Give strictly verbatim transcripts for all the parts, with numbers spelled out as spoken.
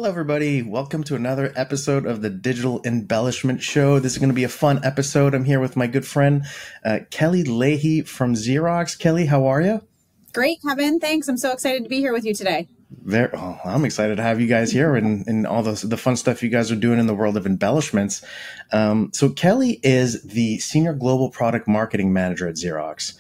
Hello, everybody. Welcome to another episode of the Digital Embellishment Show. This is going to be a fun episode. I'm here with my good friend, uh, Kelly Leahy from Xerox. Kelly, how are you? Great, Kevin. Thanks. I'm so excited to be here with you today. There, oh, I'm excited to have you guys here and, and all the, the fun stuff you guys are doing in the world of embellishments. Um, so Kelly is the Senior Global Product Marketing Manager at Xerox.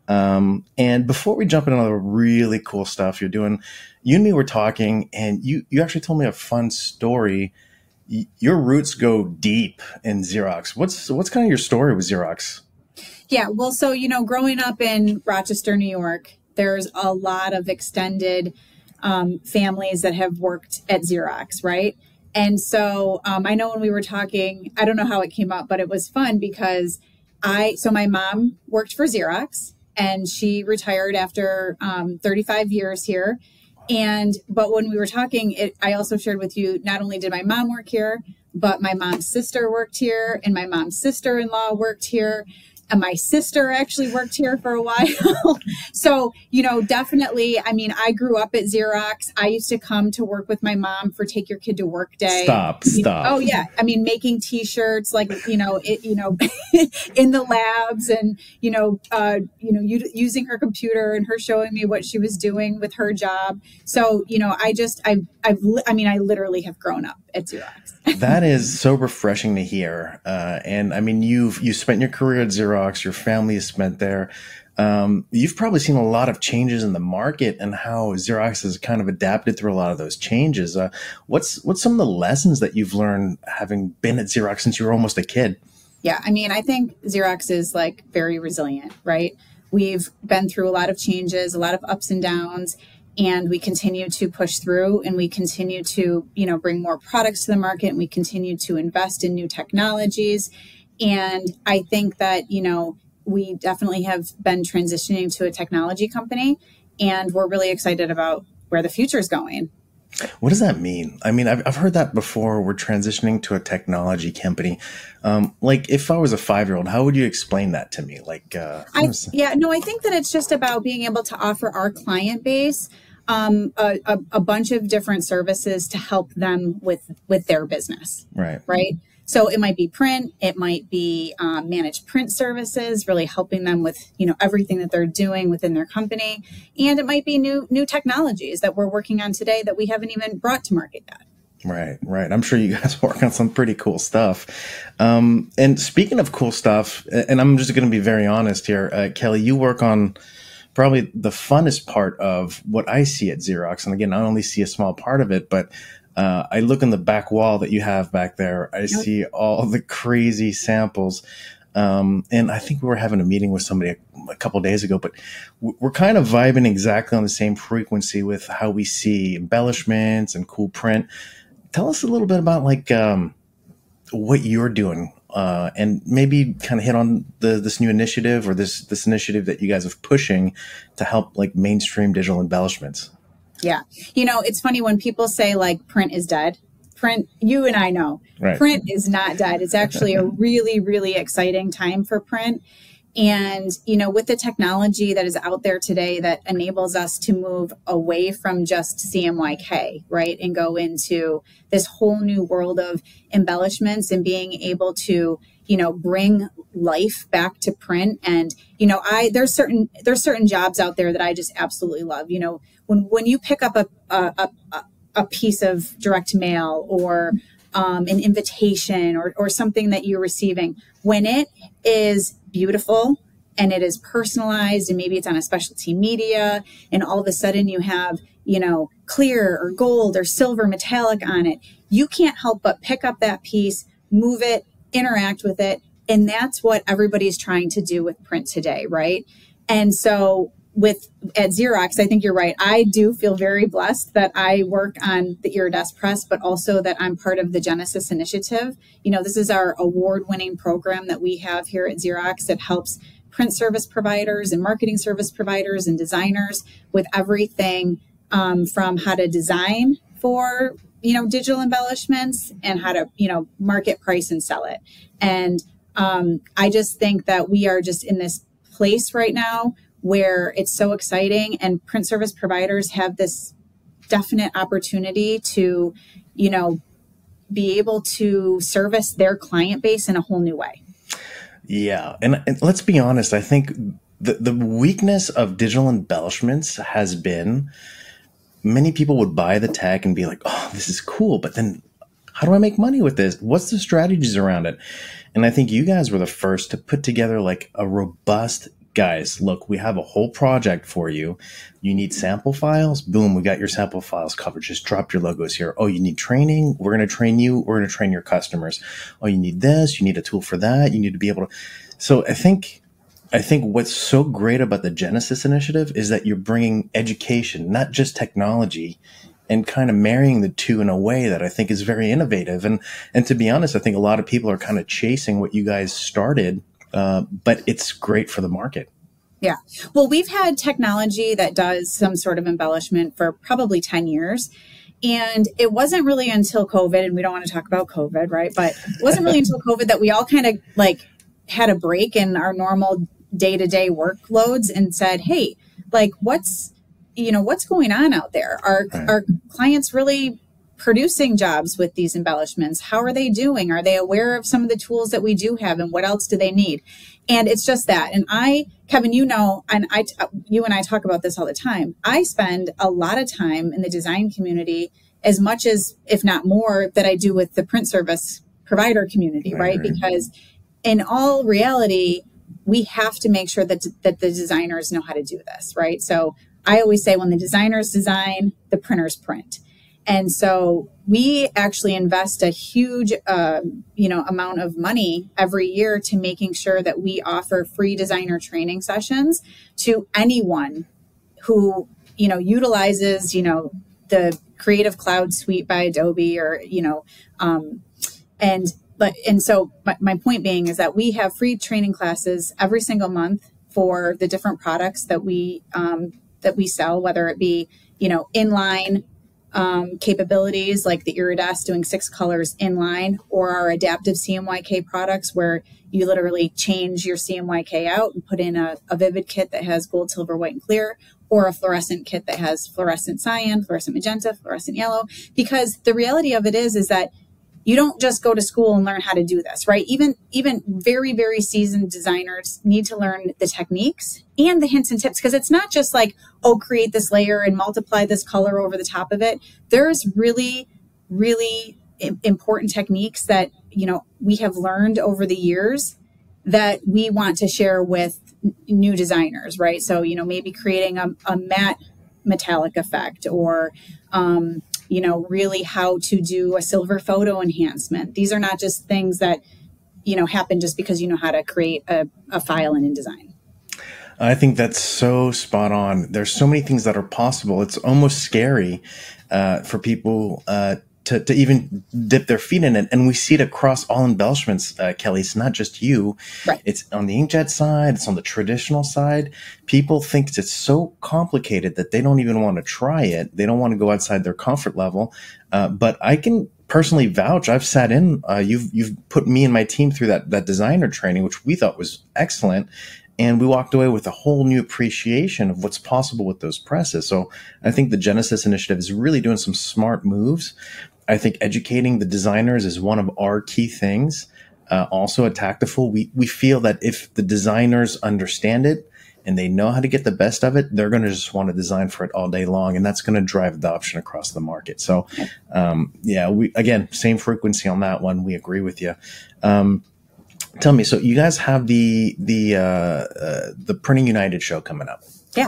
Um, and before we jump into all the really cool stuff you're doing, you and me were talking, and you, you actually told me a fun story. Y- your roots go deep in Xerox. What's what's kind of your story with Xerox? Yeah, well, so, you know, growing up in Rochester, New York, there's a lot of extended um, families that have worked at Xerox, right? And so um, I know when we were talking, I don't know how it came up, but it was fun because I, so my mom worked for Xerox and she retired after um, thirty-five years here. And, but when we were talking, it, I also shared with you, not only did my mom work here, but my mom's sister worked here and my mom's sister-in-law worked here. And my sister actually worked here for a while. So, you know, definitely, I mean, I grew up at Xerox. I used to come to work with my mom for Take Your Kid to Work Day. Stop, You- stop. Oh, yeah. I mean, making T-shirts, like, you know, it, you know, in the labs and, you know, uh, you know, u- using her computer and her showing me what she was doing with her job. So, you know, I just, I've, I've, li- I mean, I literally have grown up at Xerox. That is so refreshing to hear. Uh, and I mean, you've you spent your career at Xerox. Your family has spent there. Um, you've probably seen a lot of changes in the market and how Xerox has kind of adapted through a lot of those changes. Uh, what's what's some of the lessons that you've learned having been at Xerox since you were almost a kid? Yeah, I mean, I think Xerox is like very resilient, right? We've been through a lot of changes, a lot of ups and downs, and we continue to push through and we continue to, you know, bring more products to the market and we continue to invest in new technologies. And I think that, you know, we definitely have been transitioning to a technology company and we're really excited about where the future is going. What does that mean? I mean, I've, I've heard that before. We're transitioning to a technology company. Um, like, if I was a five-year-old, how would you explain that to me? Like, uh, I, yeah, no, I think that it's just about being able to offer our client base um, a, a, a bunch of different services to help them with with their business, right. right? So it might be print, it might be um, managed print services, really helping them with, you know, everything that they're doing within their company, and it might be new new technologies that we're working on today that we haven't even brought to market yet. Right, right. I'm sure you guys work on some pretty cool stuff. Um, and speaking of cool stuff, and I'm just going to be very honest here, uh, Kelly, you work on probably the funnest part of what I see at Xerox. And again, I only see a small part of it, but uh, I look in the back wall that you have back there. I see all the crazy samples. Um, and I think we were having a meeting with somebody a, a couple of days ago, but w- we're kind of vibing exactly on the same frequency with how we see embellishments and cool print. Tell us a little bit about like um, what you're doing, uh, and maybe kind of hit on the, this new initiative or this this initiative that you guys are pushing to help like mainstream digital embellishments. Yeah, you know, it's funny when people say like print is dead. Print, you and I know, Right. Print is not dead. It's actually a really, really exciting time for print. And, you know, with the technology that is out there today that enables us to move away from just C M Y K, right, and go into this whole new world of embellishments and being able to, you know, bring life back to print. And, you know, I there's certain there's certain jobs out there that I just absolutely love. You know, when when you pick up a a, a, a piece of direct mail or um, an invitation or or something that you're receiving, when it is beautiful and it is personalized and maybe it's on a specialty media and all of a sudden you have, you know, clear or gold or silver metallic on it, you can't help but pick up that piece, move it, interact with it. And that's what everybody's trying to do with print today, right? And so with at Xerox, I think you're right. I do feel very blessed that I work on the Iridesce Press, but also that I'm part of the Genesis Initiative. You know, this is our award-winning program that we have here at Xerox that helps print service providers and marketing service providers and designers with everything um, from how to design for, you know, digital embellishments and how to, you know, market, price, and sell it. And um, I just think that we are just in this place right now where it's so exciting and print service providers have this definite opportunity to, you know, be able to service their client base in a whole new way. Yeah. And, and let's be honest, I think the, the weakness of digital embellishments has been many people would buy the tech and be like, oh, this is cool, but then how do I make money with this? What's the strategies around it? And I think you guys were the first to put together like a robust, guys, look, we have a whole project for you. You need sample files? Boom, we got your sample files covered. Just drop your logos here. Oh, you need training? We're going to train you. We're going to train your customers. Oh, you need this. You need a tool for that. You need to be able to. So I think I think what's so great about the Genesis initiative is that you're bringing education, not just technology, and kind of marrying the two in a way that I think is very innovative. And and to be honest, I think a lot of people are kind of chasing what you guys started, uh, but it's great for the market. Yeah. Well, we've had technology that does some sort of embellishment for probably ten years. And it wasn't really until COVID, and we don't want to talk about COVID, right? But it wasn't really until COVID that we all kind of like had a break in our normal day-to-day workloads and said, hey, like what's, you know, what's going on out there? Are, right. are clients really producing jobs with these embellishments? How are they doing? Are they aware of some of the tools that we do have, and what else do they need? And it's just that. And I, Kevin, you know, and I, you and I talk about this all the time. I spend a lot of time in the design community, as much as, if not more, that I do with the print service provider community, right? right? Because in all reality, we have to make sure that, that the designers know how to do this, right? So I always say when the designers design, the printers print. And so we actually invest a huge, uh, you know, amount of money every year to making sure that we offer free designer training sessions to anyone who, you know, utilizes, you know, the Creative Cloud Suite by Adobe, or, you know, um, and But, and so my, my point being is that we have free training classes every single month for the different products that we, um, that we sell, whether it be, you know, inline um, capabilities like the Iridesce doing six colors inline, or our adaptive C M Y K products where you literally change your C M Y K out and put in a, a vivid kit that has gold, silver, white, and clear, or a fluorescent kit that has fluorescent cyan, fluorescent magenta, fluorescent yellow. Because the reality of it is, is that you don't just go to school and learn how to do this, right? Even even very, very seasoned designers need to learn the techniques and the hints and tips, because it's not just like, oh, create this layer and multiply this color over the top of it. There's really, really important techniques that, you know, we have learned over the years that we want to share with new designers, right? So, you know, maybe creating a, a matte metallic effect, or, um, you know, really how to do a silver photo enhancement. These are not just things that, you know, happen just because you know how to create a, a file in InDesign. I think that's so spot on. There's so many things that are possible. It's almost scary uh, for people uh, to, to even dip their feet in it. And we see it across all embellishments, uh, Kelly. It's not just you. Right. It's on the inkjet side. It's on the traditional side. People think it's so complicated that they don't even want to try it. They don't want to go outside their comfort level. Uh, but I can personally vouch. I've sat in, uh, you've, you've put me and my team through that, that designer training, which we thought was excellent. And we walked away with a whole new appreciation of what's possible with those presses. So I think the Genesis initiative is really doing some smart moves. I think educating the designers is one of our key things. Uh, also at Tactiful, we, we feel that if the designers understand it and they know how to get the best of it, they're going to just want to design for it all day long. And that's going to drive adoption across the market. So, um, yeah, we, again, same frequency on that one. We agree with you. Um, tell me, so you guys have the, the, uh, uh, the Printing United show coming up. Yeah.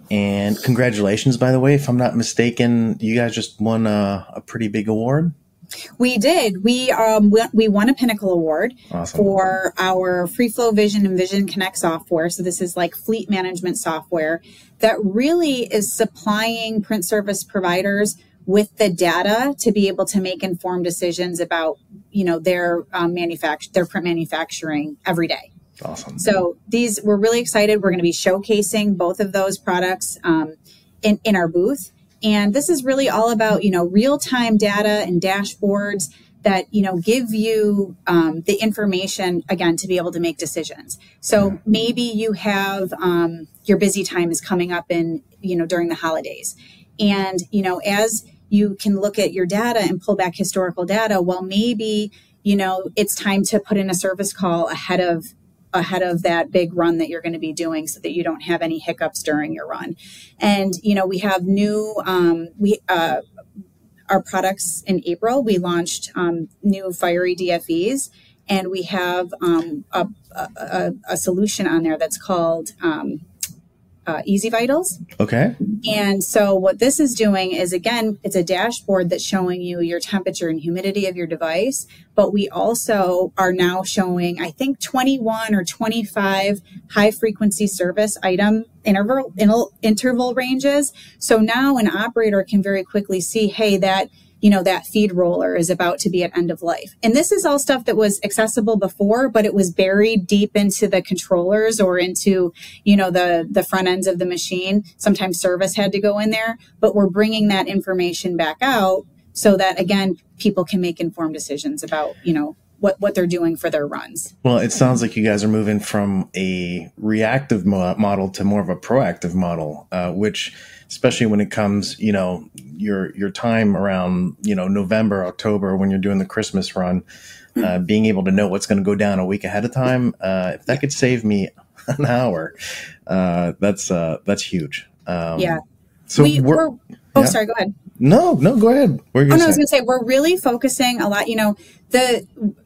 And congratulations, by the way. If I'm not mistaken, you guys just won a, a pretty big award. We did. We um we, we won a Pinnacle Award Awesome. for our FreeFlow Vision and Vision Connect software. So this is like fleet management software that really is supplying print service providers with the data to be able to make informed decisions about, you know, their um, manufacture their print manufacturing every day. Awesome. So these, we're really excited. We're going to be showcasing both of those products um, in, in our booth. And this is really all about, you know, real-time data and dashboards that, you know, give you um, the information, again, to be able to make decisions. So maybe you have um, your busy time is coming up in, you know, during the holidays. And, you know, as you can look at your data and pull back historical data. Well, maybe, you know, it's time to put in a service call ahead of ahead of that big run that you're going to be doing so that you don't have any hiccups during your run. And, you know, we have new, um, we, uh, our products in April, we launched um, new Fiery D F Es, and we have um, a, a, a solution on there that's called um, uh, Easy Vitals. Okay. And so what this is doing is, again, it's a dashboard that's showing you your temperature and humidity of your device. But we also are now showing, I think, twenty-one or twenty-five high frequency service item interval, interval ranges. So now an operator can very quickly see, hey, that, you know, that feed roller is about to be at end of life. And this is all stuff that was accessible before, but it was buried deep into the controllers or into, you know, the, the front ends of the machine. Sometimes service had to go in there, but we're bringing that information back out so that, again, people can make informed decisions about, you know, what, what they're doing for their runs. Well, it sounds like you guys are moving from a reactive mo- model to more of a proactive model, uh, which, especially when it comes, you know, your your time around, you know, November, October, when you're doing the Christmas run, uh, being able to know what's going to go down a week ahead of time, uh, if that could save me an hour, uh, that's uh, that's huge. Um, yeah. So we, we're, we're oh, yeah. sorry, go ahead. No, no, go ahead. What are you oh, gonna no, I was say? going to say, we're really focusing a lot, you know, the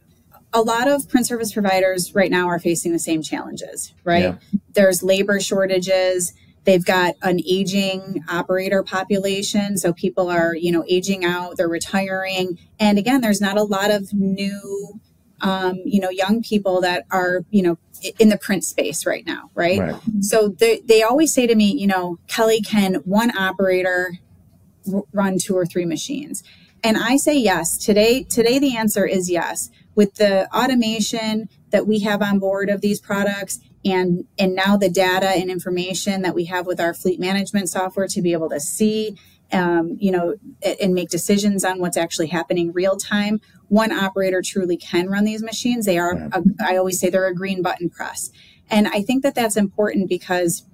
a lot of print service providers right now are facing the same challenges, right? Yeah. There's labor shortages. They've got an aging operator population. So people are, you know, aging out, they're retiring. And again, there's not a lot of new, um, you know, young people that are, you know, in the print space right now, right? Right. So they, they always say to me, you know, Kelly, can one operator r- run two or three machines? And I say yes. Today, today the answer is yes. With the automation that we have on board of these products, and and now the data and information that we have with our fleet management software to be able to see, um, you know, and make decisions on what's actually happening real time, one operator truly can run these machines. They are, a, I always say, they're a green button press. And I think that that's important because,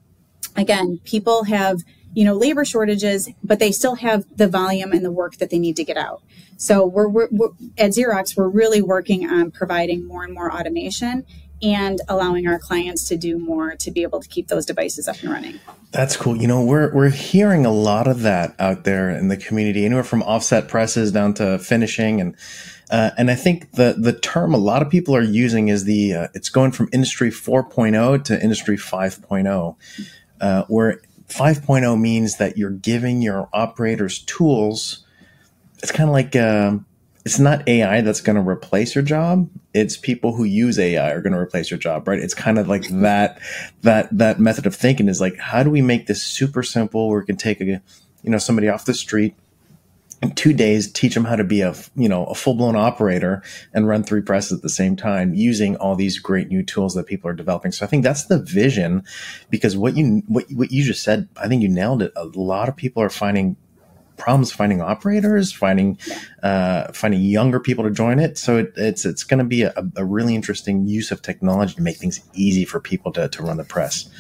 again, people have, you know, labor shortages, but they still have the volume and the work that they need to get out. So we're, we're, we're at Xerox, we're really working on providing more and more automation and allowing our clients to do more to be able to keep those devices up and running. That's cool. You know, we're we're hearing a lot of that out there in the community, anywhere from offset presses down to finishing, and uh, and I think the the term a lot of people are using is the uh, it's going from Industry four point oh to Industry five point oh, uh, where five point oh means that you're giving your operators tools. It's kind of like um, it's not A I that's going to replace your job. It's people who use A I are going to replace your job, right? It's kind of like that, that, that method of thinking is like, how do we make this super simple where we can take a, you know, somebody off the street in two days, teach them how to be a, you know, a full blown operator and run three presses at the same time using all these great new tools that people are developing. So I think that's the vision, because what you, what, what you just said, I think you nailed it. A lot of people are finding problems finding operators, finding uh, finding younger people to join it. So it, it's it's going to be a, a really interesting use of technology to make things easy for people to, to run the press.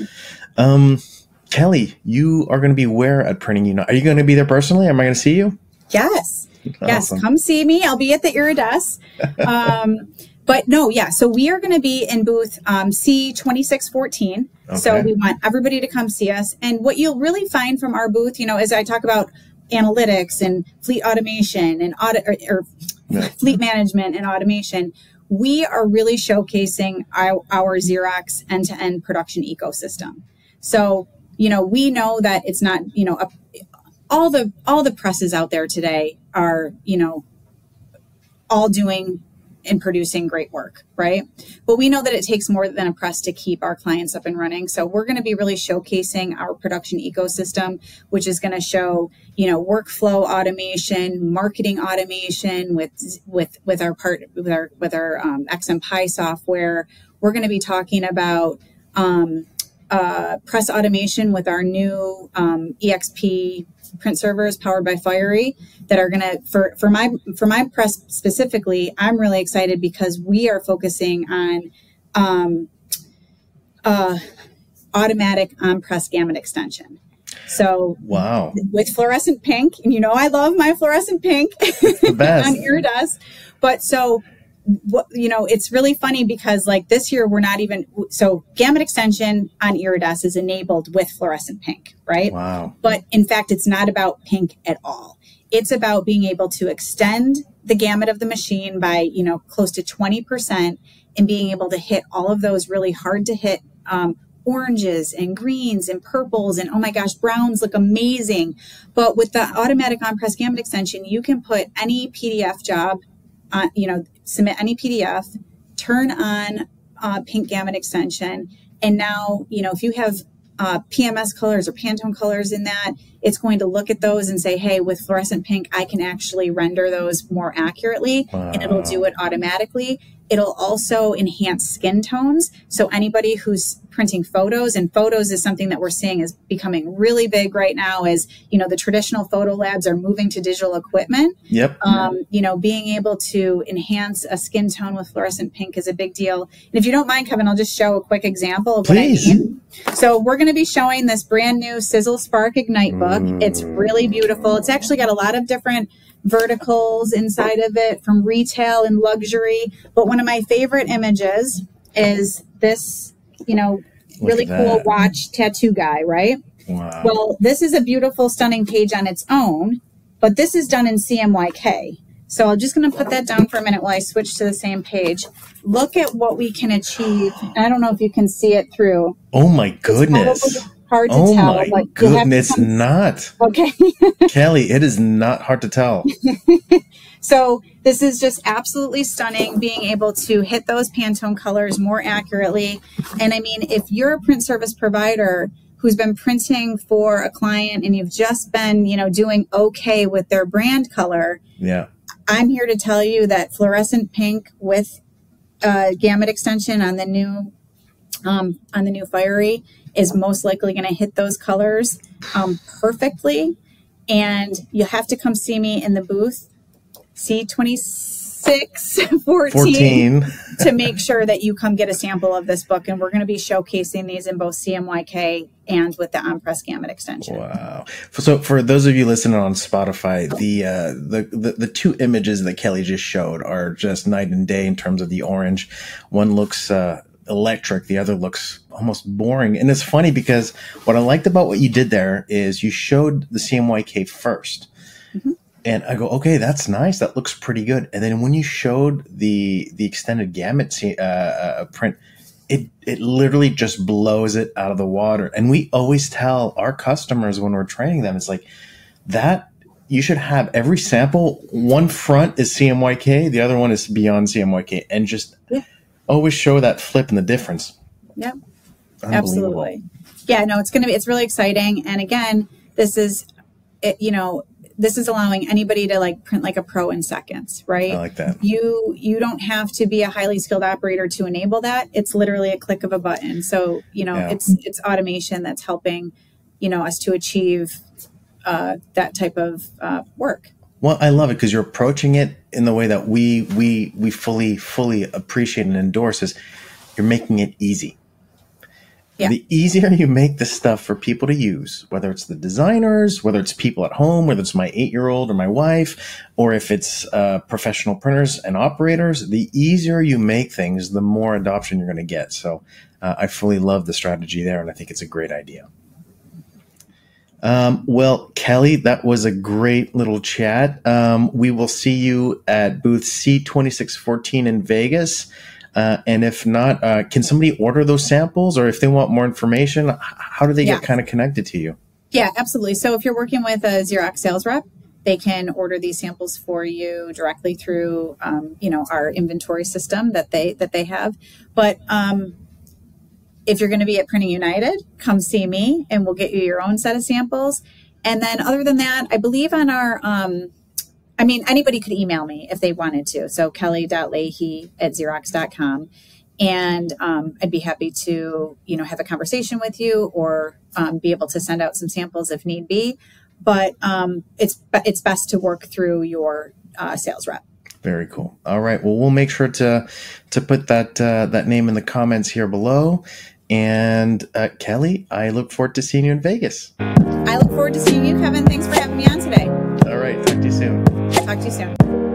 Um, Kelly, you are going to be where at Printing Unite? Are you going to be there personally? Am I going to see you? Yes. Awesome. Yes. Come see me. I'll be at the Iridesce. Um, but no, yeah. So we are going to be in booth um, C twenty-six fourteen. Okay. So we want everybody to come see us. And what you'll really find from our booth, you know, as I talk about analytics and fleet automation and audit or, or yeah. fleet management and automation, we are really showcasing our, our Xerox end-to-end production ecosystem. So, you know, we know that it's not, you know, a, all the all the presses out there today are, you know, all doing and producing great work, right? But we know that it takes more than a press to keep our clients up and running. So we're going to be really showcasing our production ecosystem, which is going to show, you know, workflow automation, marketing automation with with with our part with our with our um, X M P I software. We're going to be talking about um, uh, press automation with our new um, E X P print servers powered by Fiery that are going to, for, for my, for my press specifically, I'm really excited because we are focusing on, um, uh, automatic on press gamut extension. So wow, with fluorescent pink, and you know I love my fluorescent pink the best on Iridesse. But so what, you know, it's really funny because like this year we're not even, so gamut extension on Iridesse is enabled with fluorescent pink, right? Wow. But in fact, it's not about pink at all. It's about being able to extend the gamut of the machine by, you know, close to twenty percent and being able to hit all of those really hard to hit um, oranges and greens and purples and, oh my gosh, browns look amazing. But with the automatic on-press gamut extension, you can put any P D F job on, you know, submit any P D F, turn on uh, pink gamut extension. And now, you know, if you have uh, P M S colors or Pantone colors in that, it's going to look at those and say, hey, with fluorescent pink, I can actually render those more accurately. Wow. And it'll do it automatically. It'll also enhance skin tones. So anybody who's printing photos, and photos is something that we're seeing is becoming really big right now, is, you know, the traditional photo labs are moving to digital equipment. Yep. Um, you know, being able to enhance a skin tone with fluorescent pink is a big deal. And if you don't mind, Kevin, I'll just show a quick example of Please. what I mean. So we're going to be showing this brand new Sizzle Spark Ignite book. Mm. It's really beautiful. It's actually got a lot of different verticals inside of it, from retail and luxury. But one of my favorite images is this, you know, Look really cool watch tattoo guy, right? Wow. Well, this is a beautiful, stunning page on its own, but this is done in C M Y K. So I'm just going to put that down for a minute while I switch to the same page. Look at what we can achieve. I don't know if you can see it through. Oh my goodness. Hard to oh tell. My but goodness, come... not. Okay. Kelly, it is not hard to tell. So this is just absolutely stunning, being able to hit those Pantone colors more accurately. And I mean, if you're a print service provider who's been printing for a client and you've just been, you know, doing okay with their brand color, yeah, I'm here to tell you that fluorescent pink with uh, gamut extension on the new um, on the new Fiery is most likely going to hit those colors um, perfectly. And you have to come see me in the booth, C twenty-six fourteen, to make sure that you come get a sample of this book. And we're going to be showcasing these in both C M Y K and with the on-press gamut extension. Wow. So for those of you listening on Spotify, the, uh, the, the, the two images that Kelly just showed are just night and day in terms of the orange. One looks uh, electric. The other looks almost boring. And it's funny because what I liked about what you did there is you showed the C M Y K first. Mm-hmm. And I go, okay, that's nice. That looks pretty good. And then when you showed the the extended gamut uh, uh, print, it it literally just blows it out of the water. And we always tell our customers when we're training them, it's like that you should have every sample. One front is C M Y K, the other one is beyond C M Y K, and just yeah. always show that flip and the difference. Yep, absolutely. Yeah, no, it's gonna be it's really exciting. And again, this is, it, you know. This is allowing anybody to like print like a pro in seconds, right? I like that. You you don't have to be a highly skilled operator to enable that. It's literally a click of a button. So, you know, yeah. it's it's automation that's helping, you know, us to achieve uh, that type of uh, work. Well, I love it because you're approaching it in the way that we we we fully fully appreciate and endorse. Is you're making it easy. Yeah. The easier you make this stuff for people to use, whether it's the designers, whether it's people at home, whether it's my eight-year-old or my wife, or if it's uh, professional printers and operators, the easier you make things, the more adoption you're going to get. So uh, I fully love the strategy there, and I think it's a great idea. Um, well, Kelly, that was a great little chat. Um, we will see you at booth C twenty-six fourteen in Vegas. Uh, and if not, uh, can somebody order those samples, or if they want more information, how do they yeah. get kind of connected to you? Yeah, absolutely. So if you're working with a Xerox sales rep, they can order these samples for you directly through, um, you know, our inventory system that they that they have. But um, if you're going to be at Printing United, come see me, and we'll get you your own set of samples. And then, other than that, I believe on our um, I mean, anybody could email me if they wanted to. So kelly dot leahy at xerox dot com. And um, I'd be happy to, you know, have a conversation with you, or um, be able to send out some samples if need be. But um, it's it's best to work through your uh, sales rep. Very cool. All right. Well, we'll make sure to to put that uh, that name in the comments here below. And uh, Kelly, I look forward to seeing you in Vegas. I look forward to seeing you, Kevin. Thanks for having me on today. All right. Talk to you soon. Talk to you soon.